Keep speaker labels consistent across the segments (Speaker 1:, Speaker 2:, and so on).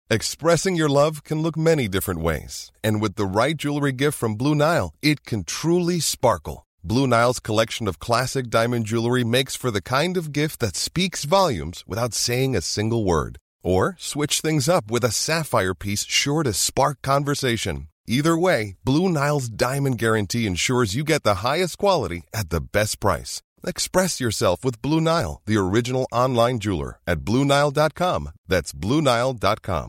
Speaker 1: Expressing your love can look many different ways. And with the right jewelry gift from Blue Nile, it can truly sparkle. Blue Nile's collection of classic diamond jewelry makes for the kind of gift that speaks volumes without saying a single word. Or switch things up with a sapphire piece sure to spark conversation. Either way, Blue Nile's Diamond Guarantee ensures you get the highest quality at the best price. Express yourself with Blue Nile, the original online jeweler, at BlueNile.com. That's BlueNile.com.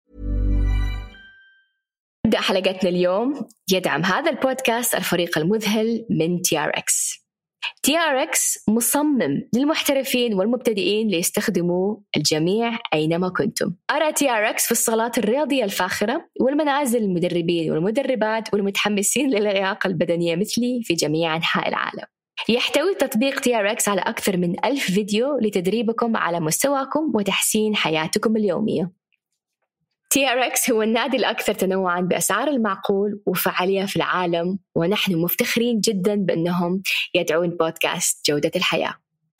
Speaker 2: نبدأ حلقتنا اليوم. يدعم هذا البودكاست الفريق المذهل من TRX. TRX مصمم للمحترفين والمبتدئين ليستخدموا الجميع أينما كنتم. أرى TRX في الصالات الرياضية الفاخرة والمنازل المدربين والمدربات والمتحمسين للياقة البدنية مثلي في جميع أنحاء العالم. يحتوي تطبيق TRX على أكثر من 1000 فيديو لتدريبكم على مستواكم وتحسين حياتكم اليومية. TRX هو النادي الأكثر تنوعاً بأسعار المعقول وفعالية في العالم، ونحن مفتخرين جداً بأنهم يدعون بودكاست جودة الحياة.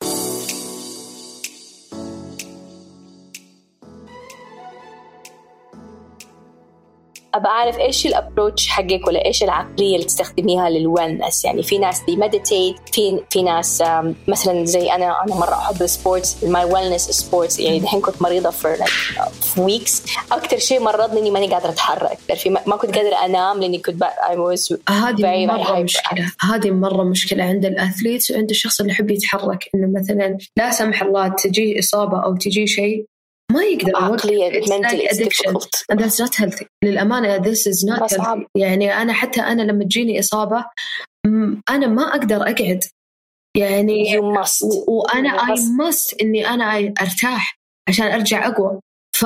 Speaker 2: أبى أعرف إيش الأبروتش حقك ولا إيش العقلية اللي تستخدميها للويلنس. يعني في ناس دي مديتيت، في ناس مثلا زي أنا مرة أحب السبورتس. my wellness sports. يعني دحين كنت مريضة for weeks. أكتر شيء مرضني إني ماني قادرة أتحرك، ما كنت قادرة أنام لأني كنت
Speaker 3: هذه مرة مشكلة. هذه مرة مشكلة عند الأثليت وعند الشخص اللي يحب يتحرك، إنه مثلا لا سمح الله تجي إصابة أو تجي شيء ما يقدر.
Speaker 2: عقلية mentally is difficult.
Speaker 3: And that's not healthy. للأمانة this is not healthy. يعني أنا لما تجيني إصابة أنا ما أقدر أقعد. يعني
Speaker 2: you must.
Speaker 3: وأنا I must إني أنا أرتاح عشان أرجع أقوى.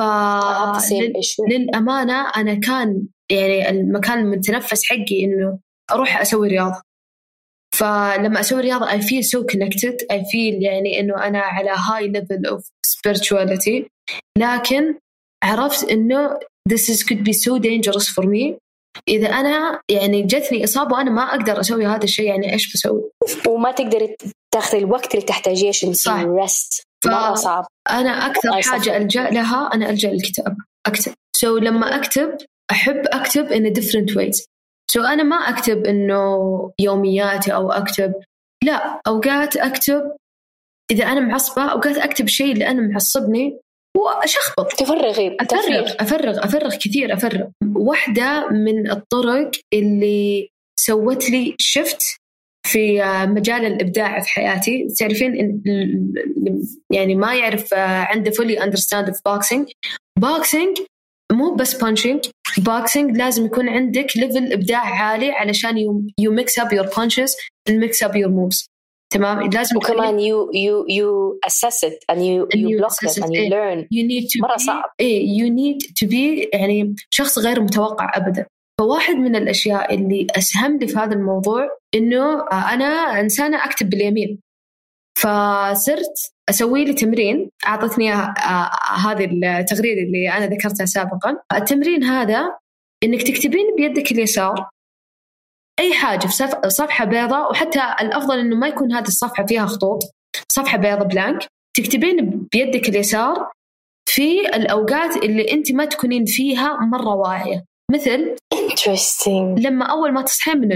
Speaker 3: للأمانة أنا كان يعني المكان المتنفس حقي إنه أروح أسوي رياضة. فلما أسوي رياضة I feel so connected. I feel يعني إنه أنا على high level of spirituality. لكن عرفت إنه this could be so dangerous for me. إذا أنا يعني جتني إصابة وأنا ما أقدر أسوي هذا الشيء، يعني إيش بسوي؟
Speaker 2: وما تقدر تأخذ الوقت اللي تحتاجيه عشان rest. مرة صعب.
Speaker 3: أنا أكثر حاجة ألجأ لها أنا ألجأ للكتابة. أكتب. So لما أكتب أحب أكتب in a different ways. So أنا ما أكتب إنه يومياتي أو أكتب، لا، أوقات أكتب إذا أنا معصبة، أوقات أكتب شيء اللي أنا معصبني وأشخبط.
Speaker 2: تفرغي.
Speaker 3: أفرغ كثير. واحدة من الطرق اللي سوت لي شفت في مجال الإبداع في حياتي، تعرفين يعني ما يعرف عنده fully understand of boxing مو بس punching. boxing لازم يكون عندك level إبداع عالي علشان you mix up your punches and mix up your moves. تمام. لازم
Speaker 2: وكمان you assess it and you block them and you learn. مرة صعب.
Speaker 3: you need to be يعني شخص غير متوقع أبدا. فواحد من الأشياء اللي أسهم لي في هذا الموضوع إنه أنا إنسانة أكتب باليمين. فصرت أسوي لي تمرين، أعطتني هذه التغريدة اللي أنا ذكرتها سابقا. التمرين هذا إنك تكتبين بيدك اليسار أي حاجة في صفحة بيضاء، وحتى الأفضل إنه ما يكون هذه الصفحة فيها خطوط، صفحة بيضاء بلانك، تكتبين بيدك اليسار في الأوقات اللي أنت ما تكونين فيها مرة واعية. مثل لما أول ما تصحين من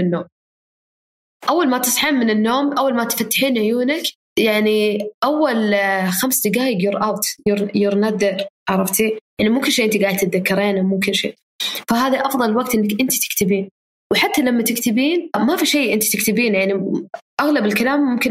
Speaker 3: النوم، أول ما تفتحين عيونك، يعني أول 5 دقائق you're not there. عرفتي؟ يعني ممكن شيء أنت قاعدة تتذكرينه، ممكن شيء. فهذا أفضل وقت إنك أنت تكتبين. وحتى لما تكتبين ما في شيء أنت تكتبين، يعني أغلب الكلام ممكن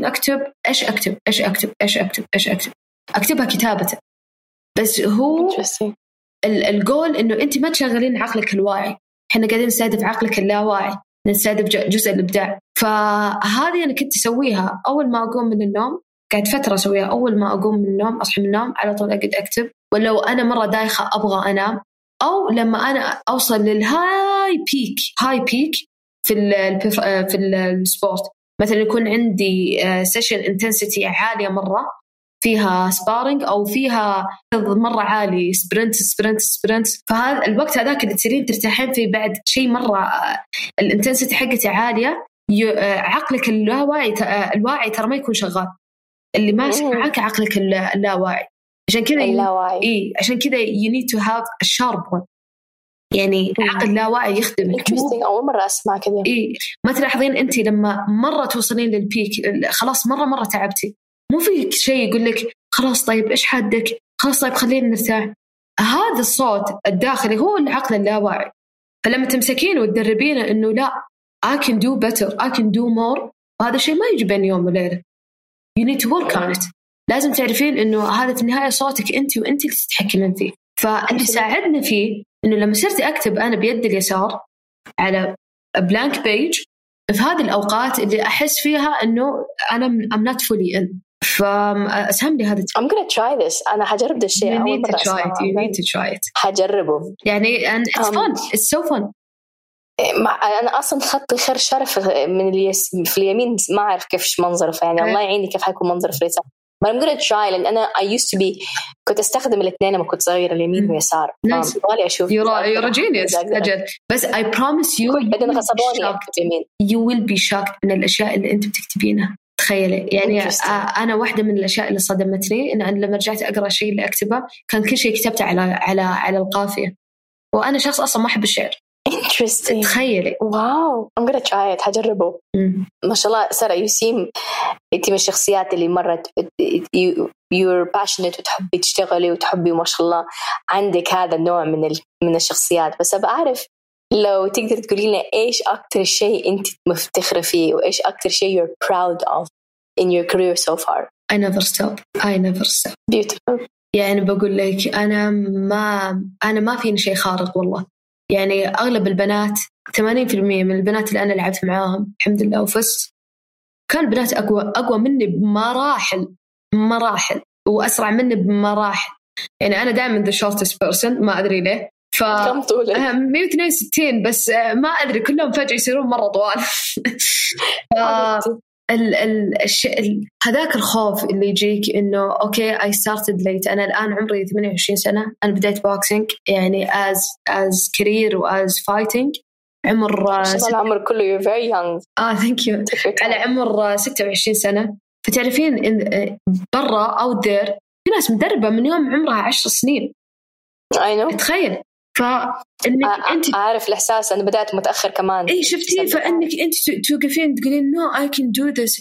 Speaker 3: أكتبها كتابة. بس هو الجول إنه أنت ما تشغلين عقلك الواعي. إحنا قاعدين نستهدف عقلك اللاواعي، نستهدف جزء الإبداع. فهذه أنا كنت أسويها أول ما أقوم من النوم. قاعد فترة أسويها أول ما أقوم من النوم، أصحى من النوم على طول أقعد أكتب. ولو أنا مرة دايخة أبغى أنام، أو لما أنا أوصل للهاي بيك في السبورت، مثلا يكون عندي سيشن انتنسيتي عالية مرة، فيها سبارينج أو فيها مرة عالي سبرنت. فهذا الوقت هذاك اللي تصيرين ترتاحين فيه بعد شيء مرة الانتنسيتي حقتي عالية، عقلك الواعي ترى ما يكون شغال. اللي ماسك معك عقلك اللاواعي. عشان كذا عشان كذا you need to have a sharp one. يعني عقل لا واعي يخدمك.
Speaker 2: أول مرة أسمع كذا.
Speaker 3: ما تلاحظين أنت لما مرة توصلين للبيك خلاص مرة تعبتي، مو في شيء يقول لك خلاص طيب إيش حدك، خلاص طيب خلينا نرتاح. هذا الصوت الداخلي هو العقل اللاواعي. فلما تمسكين وتدربينه إنه لا I can do better, I can do more، وهذا الشيء ما يجي بين يوم وليلة. You need to work on it. لازم تعرفين إنه هذا في النهاية صوتك أنت وأنت اللي تتحكمين فيه. فاللي ساعدنا فيه إنه لما صرت أكتب أنا بيد اليسار على blank page في هذه الأوقات اللي أحس فيها إنه أنا I'm not fully in، فأسهم لي هذا.
Speaker 2: I'm gonna try this. أنا حجرب ده الشيء.
Speaker 3: You need to try it.
Speaker 2: حجربه.
Speaker 3: يعني and it's fun. It's so fun.
Speaker 2: أنا أصلاً خط خير شرف من في اليمين ما أعرف كيف منظره، فيعني الله يعيني كيف حيكون منظر في اليسار. But I'm gonna try لأن أنا I used to be كنت أستخدم الاثنين لما كنت صغيرة اليمين ويسار. والله أشوف.
Speaker 3: You're a genius. أجل. بس I promise you.
Speaker 2: بعدين غصبوني اليمين.
Speaker 3: You will be shocked من الأشياء اللي أنت بتكتبينها. تخيلي يعني أنا واحدة من الأشياء اللي صدمتني إن أنا لما رجعت أقرأ شيء اللي أكتبه كان كل شيء كتبته على القافية، وأنا شخص أصلا ما أحب الشعر.
Speaker 2: Interesting.
Speaker 3: تخيلي.
Speaker 2: واو. I'm gonna try it. حجربه. ما شاء الله سارة يسيم أنت من الشخصيات اللي مرت you're passionate وتحبي تشتغلي وتحبي ما شاء الله عندك هذا النوع من الشخصيات. بس أبغى أعرف لو تقدر تقولي لنا إيش أكتر شيء أنت مفتخرة فيه وإيش أكتر شيء you're proud of in your career so far.
Speaker 3: I never stop.
Speaker 2: Beautiful.
Speaker 3: يعني بقول لك أنا ما فيني شيء خارق والله. يعني أغلب البنات 80% من البنات اللي أنا لعبت معاهم الحمد لله وفزت كان بنات أقوى مني بمراحل وأسرع مني بمراحل. يعني أنا دائما the shortest person ما أدري ليه.
Speaker 2: كم طولك؟
Speaker 3: 162 بس ما أدري كلهم فجأة يصيرون مرة طوال. هذاك الخوف اللي يجيك إنه أوكي I started late. أنا الآن عمري 28 سنة. أنا بديت بوكسينج يعني as career و as fighting عمر
Speaker 2: العمر كله you're very young.
Speaker 3: thank you. على عمر 26 سنة. فتعرفين إن برا out there في ناس مدربة من يوم عمرها 10 سنين.
Speaker 2: I know.
Speaker 3: تخيل.
Speaker 2: أنت أعرف الإحساس أنا بدأت متأخر كمان.
Speaker 3: إيه شفتي فإنك أنت توقفين تقولين no I can do this.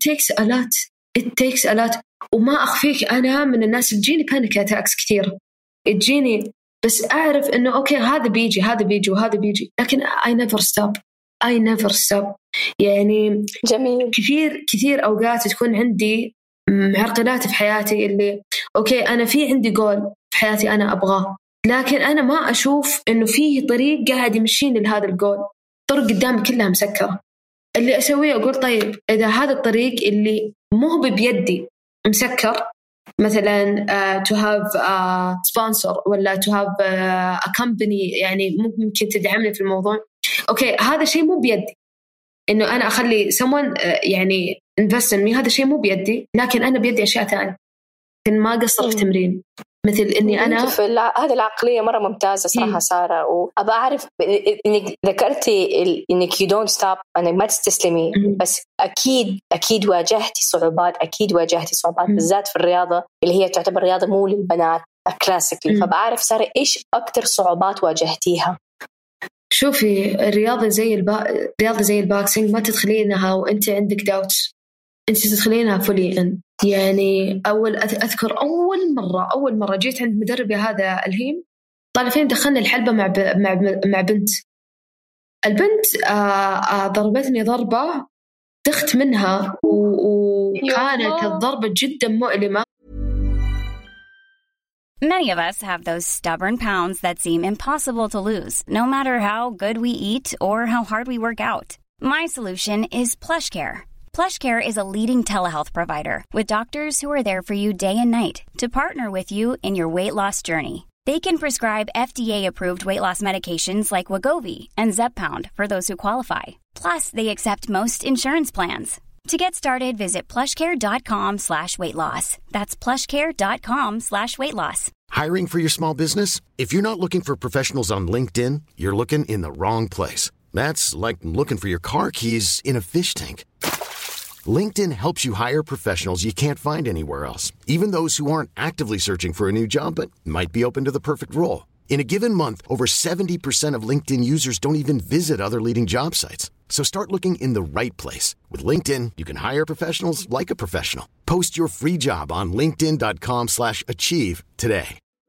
Speaker 3: It takes a lot. وما أخفيك أنا من الناس اللي تجيني panic attacks كثير تجيني، بس أعرف إنه أوكي هذا بيجي وهذا بيجي، لكن I never stop. يعني
Speaker 2: جميل.
Speaker 3: كثير أوقات تكون عندي معرقلات في حياتي اللي أوكي أنا في عندي جول في حياتي أنا أبغاه، لكن أنا ما أشوف إنه فيه طريق قاعد يمشيني لهذا الجول. طرق قدامي كلها مسكرة. اللي أسويه أقول طيب إذا هذا الطريق اللي مو بيدي مسكر، مثلا to have a sponsor ولا to have a company يعني ممكن تدعمني في الموضوع، أوكي هذا شيء مو بيدي إنه أنا أخلي someone يعني invest in me، هذا شيء مو بيدي، لكن أنا بيدي أشياء ثانية. لكن ما قصر في تمرين مثل إني أنا
Speaker 2: هذه العقلية مرة ممتازة صراحة سارة. وأبى أعرف إنك ذكرتي إنك you don't stop، إنك ما تستسلمي، بس أكيد واجهتي صعوبات بالذات في الرياضة اللي هي تعتبر رياضة مو للبنات كلاسيكلي. فأبى أعرف سارة إيش أكتر صعوبات واجهتيها؟
Speaker 3: شوفي الرياضة زي البوكسينج ما تدخلينها وأنت عندك doubts، أنت تدخلينها fully in. يعني أذكر أول مرة جيت عند مدربي هذا الهيم، طالفين دخلنا الحلبة مع بنت. البنت ضربتني ضربة دخت منها وكانت الضربة جدا مؤلمة.
Speaker 4: Many of us have those stubborn pounds that seem impossible to lose, no matter how good we eat or how hard we work out. My solution is PlushCare. PlushCare is a leading telehealth provider with doctors who are there for you day and night to partner with you in your weight loss journey. They can prescribe FDA-approved weight loss medications like Wegovy and Zepbound for those who qualify. Plus, they accept most insurance plans. To get started, visit plushcare.com/weightloss. That's plushcare.com/weightloss.
Speaker 5: Hiring for your small business? If you're not looking for professionals on LinkedIn, you're looking in the wrong place. That's like looking for your car keys in a fish tank. LinkedIn helps you hire professionals you can't find anywhere else, even those who aren't actively searching for a new job but might be open to the perfect role. In a given month, over 70% of LinkedIn users don't even visit other leading job sites. So start looking in the right place. With LinkedIn, you can hire professionals like a professional. Post your free job on linkedin.com/achieve today.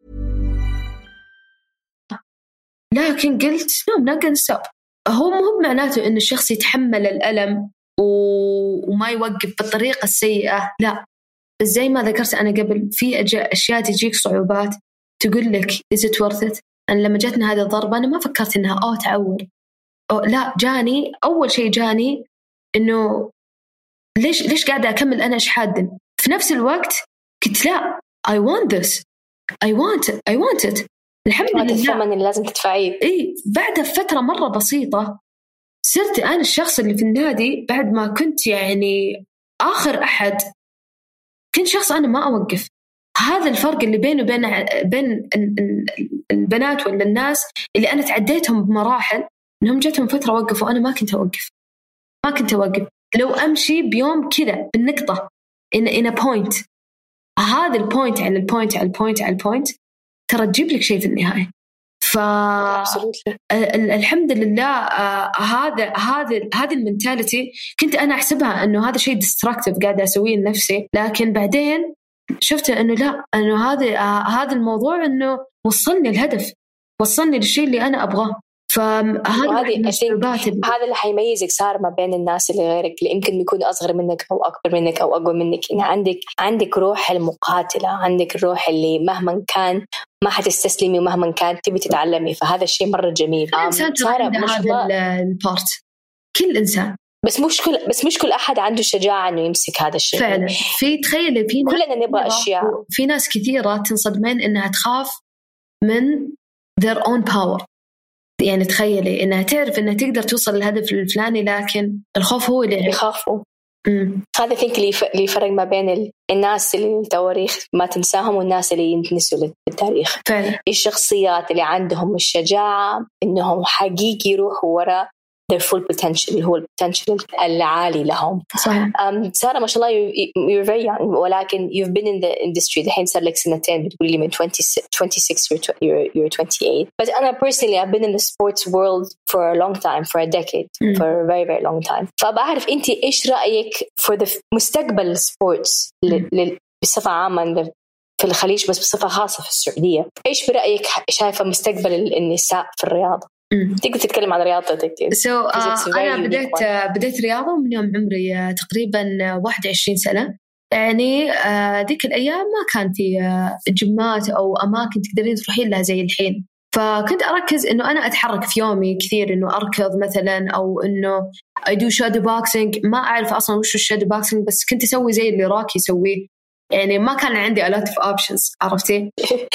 Speaker 3: لكن قلت not gonna stop. هو مو معناته إن الشخص يتحمل الألم وما يوقف بالطريقة السيئة، لا. بس زي ما ذكرت أنا قبل، في أشياء تجيك صعوبات تقول لك is it worth it. أنا لما جتنا هذه الضربة أنا ما فكرت إنها تعور، لا، جاني أول شيء جاني إنه ليش قاعدة أكمل أنا أشحادن. في نفس الوقت كنت لا I want this I want it. الحمد لله
Speaker 2: الثمن اللي لازم تدفعيه.
Speaker 3: بعد فترة مرة بسيطة صرت أنا الشخص اللي في النادي، بعد ما كنت يعني آخر أحد، كنت شخص أنا ما أوقف. هذا الفرق اللي بينه بين البنات ولا الناس اللي أنا تعديتهم بمراحل، إنهم جتهم فترة وقفوا، أنا ما كنت أوقف. لو أمشي بيوم كذا بالنقطة in a point، هذا البوينت على البوينت على البوينت على البوينت، ترى تجيب لك شيء في النهاية. الحمد لله. هذه المنتاليتي كنت أنا أحسبها إنه هذا شيء ديستراكتيف قاعدة أسويه لنفسي، لكن بعدين شفت إنه لا، إنه هذا الموضوع إنه وصلني الهدف، وصلني للشيء اللي أنا أبغاه.
Speaker 2: هذا اللي حيميزك سارة ما بين الناس اللي غيرك، اللي يمكن يكونوا أصغر منك أو أكبر منك أو أقوى منك. إن عندك روح المقاتلة، عندك الروح اللي مهما كان ما حتستسلمي ومهما كان تبي تتعلمي، فهذا الشيء مرة جميل.
Speaker 3: سارة هذا البارت كل إنسان،
Speaker 2: بس مش كل أحد عنده الشجاعة إنه يمسك هذا الشيء
Speaker 3: فعلا. تخيل
Speaker 2: كلنا نبغى أشياء،
Speaker 3: في ناس كثيرة تنصدمين إنها تخاف من their own power. يعني تخيلي إنها تعرف إنها تقدر توصل للهدف الفلاني، لكن الخوف هو اللي
Speaker 2: يخافوا. هذا فينك اللي يفرق ما بين الناس اللي التواريخ ما تنساهم والناس اللي ينتنسوا للتاريخ.
Speaker 3: فعلا.
Speaker 2: الشخصيات اللي عندهم الشجاعة إنهم حقيقي يروحوا وراء their full potential، اللي هو البوتنشل العالي لهم.
Speaker 3: صحيح.
Speaker 2: سارة ما شاء الله you're very young، ولكن you've been in the industry دحين صار لك سنتين، بتقولي من 26 you're 28. But أنا personally I've been in the sports world for a long time, for a decade, for a very very long time. فبعرف أنت إيش رأيك for the مستقبل sports بصفة عامة في الخليج، بس بصفة خاصة في السعودية. إيش برأيك شايفة مستقبل النساء في الرياضة؟ تقدر تتكلم عن رياضتك.
Speaker 3: أنا بديت رياضة من يوم عمري تقريبا 21 سنة. يعني ذيك الأيام ما كان في جيمات أو أماكن تقدرين تروحين لها زي الحين، فكنت أركز إنه أنا أتحرك في يومي كثير، إنه أركض مثلا، أو إنه I do shadow boxing. ما أعرف أصلا وش الشادو بوكسينج، بس كنت أسوي زي اللي راكي يسويه، يعني ما كان عندي a lot of options، عرفتي؟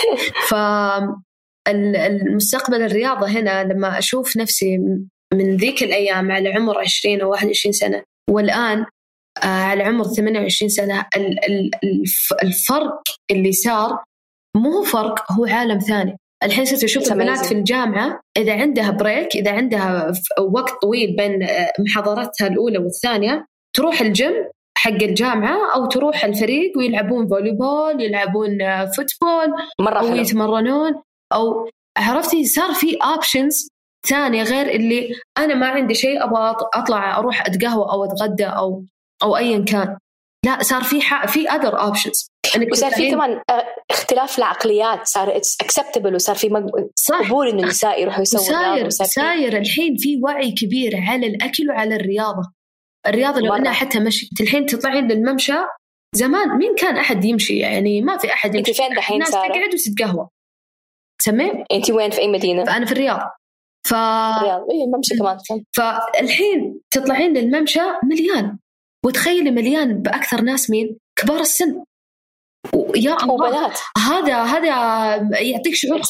Speaker 3: المستقبل الرياضة هنا لما أشوف نفسي من ذيك الأيام على عمر 20 أو 21 سنة، والآن على عمر 28 سنة، الفرق اللي صار مو فرق، هو عالم ثاني. الحين ستشوف البنات في الجامعة إذا عندها بريك، إذا عندها وقت طويل بين محاضراتها الأولى والثانية، تروح الجيم حق الجامعة أو تروح الفريق ويلعبون فوليبول، يلعبون فوتبول، أو يتمرنون، أو عرفتي صار في options ثانية غير اللي أنا ما عندي شيء أبغى أطلع أروح أتقهوى أو أتغدى أو أيا كان. لا، صار في other options.
Speaker 2: وصار في كمان اختلاف العقليات، صار it's acceptable، وصار في قبول إنه النساء يروحوا يسووا
Speaker 3: صاير الحين في وعي كبير على الأكل وعلى الرياضة لو أنها حتى مشي. الحين تطلعين للممشى، زمان مين كان أحد يمشي؟ يعني ما في أحد يمشي.
Speaker 2: أنت فين دحين سارة؟
Speaker 3: الناس تقعد وتتقهوى. سمع؟
Speaker 2: أنت وين، في أي مدينة؟
Speaker 3: فأنا في الرياض.
Speaker 2: الرياض إيه الممشى كمان.
Speaker 3: فالحين تطلعين للممشى مليان، وتخيلي مليان بأكثر ناس مين؟ كبار السن. يا الله، هذا يعطيك شعور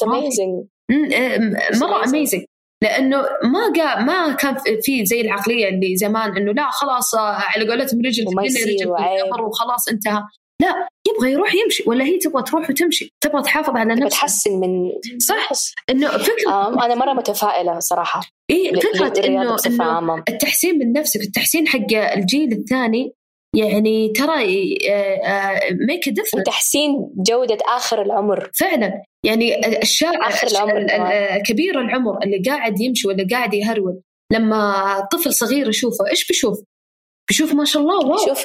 Speaker 3: مرة amazing. لأنه ما كان في زي العقلية اللي زمان إنه لا خلاص على قولتهم رجل وخلاص انتهى. لا، يبغى يروح يمشي، ولا هي تبغى تروح وتمشي، تبغى تحافظ على نفسها،
Speaker 2: تحسن من
Speaker 3: صح. إنه فكرة
Speaker 2: أنا مرة متفائلة صراحة.
Speaker 3: فكرة إنه التحسين من نفسك، التحسين حق الجيل الثاني يعني ترى make a difference.
Speaker 2: وتحسين جودة آخر العمر
Speaker 3: فعلا. يعني الشاب
Speaker 2: آخر العمر
Speaker 3: كبير العمر اللي قاعد يمشي ولا قاعد يهرول، لما طفل صغير يشوفه إيش بيشوف ما شاء الله واو،
Speaker 2: شوف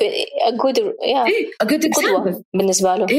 Speaker 3: أقول
Speaker 2: قدوة بالنسبة له.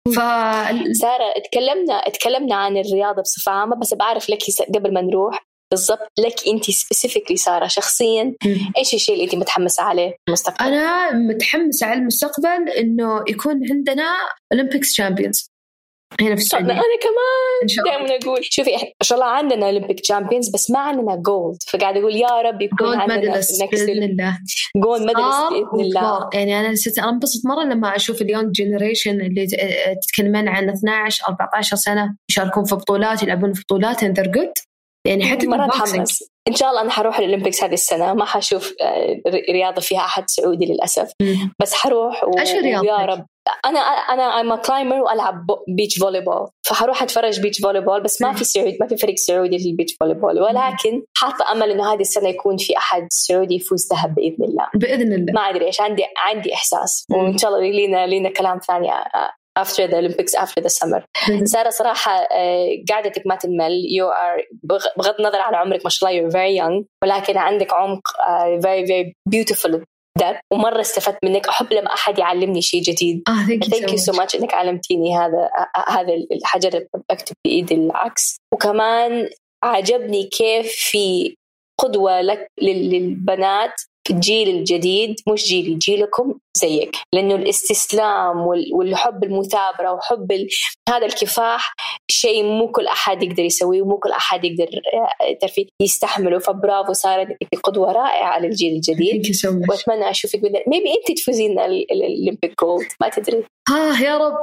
Speaker 2: سارة اتكلمنا عن الرياضة بصفة عامة، بس بعرف لك قبل ما نروح بالضبط لك أنت سبيسيفيكلي سارة شخصيا إيش الشيء اللي أنت متحمسة عليه المستقبل؟
Speaker 3: أنا متحمسة على المستقبل إنه يكون عندنا Olympics Champions هنا في السعودية.
Speaker 2: أنا كمان دائما أقول شوفي إن شاء الله عندنا Olympic Champions بس ما عندنا جولد، فقاعد أقول يا رب يكون عندنا
Speaker 3: بإذن الله
Speaker 2: جولد ميداليست بإذن الله.
Speaker 3: يعني أنا أنبسط مرة لما أشوف اليونج جينيريشن اللي تتكلمين عن 12-14 سنة يشاركون في بطولات، يلعبون في بطولات and they're good. يعني حتى
Speaker 2: مرة متحمس. إن شاء الله أنا حروح الأولمبيكس هذه السنة، ما حشوف رياضة فيها أحد سعودي للأسف، بس حروح ويا رب. أنا I'm a climber وألعب بيتش فوليبول، فحروح أتفرج بيتش فوليبول، بس ما في فريق سعودي في البيتش فوليبول، ولكن حاطة أمل إنه هذه السنة يكون في أحد سعودي يفوز ذهب بإذن الله. ما أدري إيش، عندي إحساس، وإن شاء الله لينا كلام ثاني after the Olympics after the summer. سارة صراحة قاعدتك ما تمل. you are بغض النظر عن عمرك ما شاء الله you're very young، ولكن عندك عمق very very beautiful depth، ومرة استفدت منك. أحب لما أحد يعلمني شيء جديد.
Speaker 3: thank you so much
Speaker 2: إنك علمتيني هذا الحجر أكتب بإيدي العكس. وكمان عجبني كيف في قدوة لك للبنات في الجيل الجديد، مش جيلكم زيك، لأنه الاستسلام والحب المثابرة وحب هذا الكفاح شيء مو كل أحد يقدر يسويه، ومو كل أحد يقدر يستحمله. فبرافو سارة، قدوة رائعة للجيل الجديد. وأتمنى أشوفك maybe أنت تفوزين الأولمبيك جولد، ما تدري.
Speaker 3: يا رب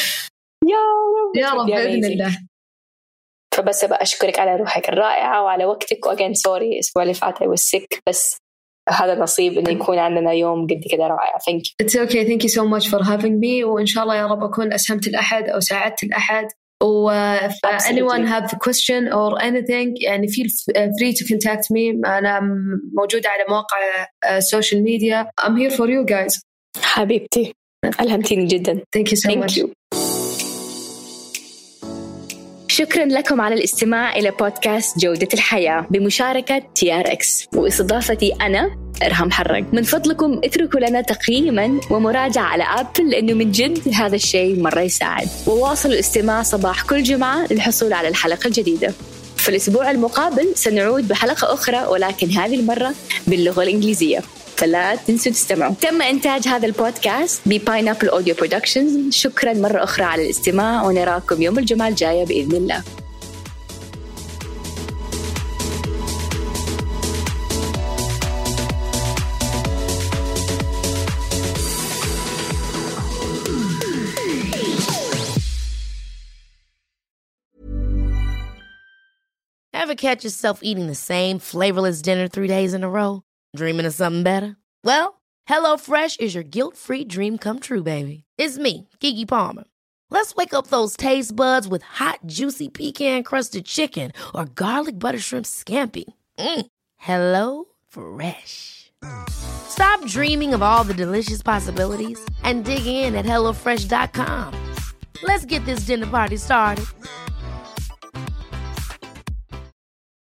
Speaker 3: بإذن الله.
Speaker 2: فبس أبقى أشكرك على روحك الرائعة وعلى وقتك. وأجين سوري الأسبوع اللي فات I was sick، بس هذا نصيب إنه يكون عندنا يوم قد كده رائع. Thank you.
Speaker 3: It's okay. Thank you so much for having me. وإن شاء الله يا رب أكون أسهمت الأحد أو ساعدت الأحد. if anyone have a question or anything يعني feel free to contact me. أنا موجودة على مواقع social media. I'm here for you guys.
Speaker 2: حبيبتي ألهمتيني جدا.
Speaker 3: Thank you so much.
Speaker 2: شكرا لكم على الاستماع إلى بودكاست جودة الحياة بمشاركة TRX واستضافتي أنا إرهام حرق. من فضلكم اتركوا لنا تقييما ومراجعة على أبل، لأنه من جد هذا الشيء مرة يساعد. وواصلوا الاستماع صباح كل جمعة للحصول على الحلقة الجديدة. في الأسبوع المقابل سنعود بحلقة أخرى، ولكن هذه المرة باللغة الإنجليزية، فلا تنسوا تستمعوا. تم إنتاج هذا البودكاست بPineapple Audio Productions. شكرا مرة أخرى على الاستماع، ونراكم يوم الجمعة الجاية بإذن الله.
Speaker 6: Ever catch yourself eating the same flavorless dinner 3 days in a row? Dreaming of something better? Well, HelloFresh is your guilt-free dream come true, baby. It's me, Keke Palmer. Let's wake up those taste buds with hot, juicy pecan-crusted chicken or garlic butter shrimp scampi. HelloFresh. Stop dreaming of all the delicious possibilities and dig in at HelloFresh.com. Let's get this dinner party started.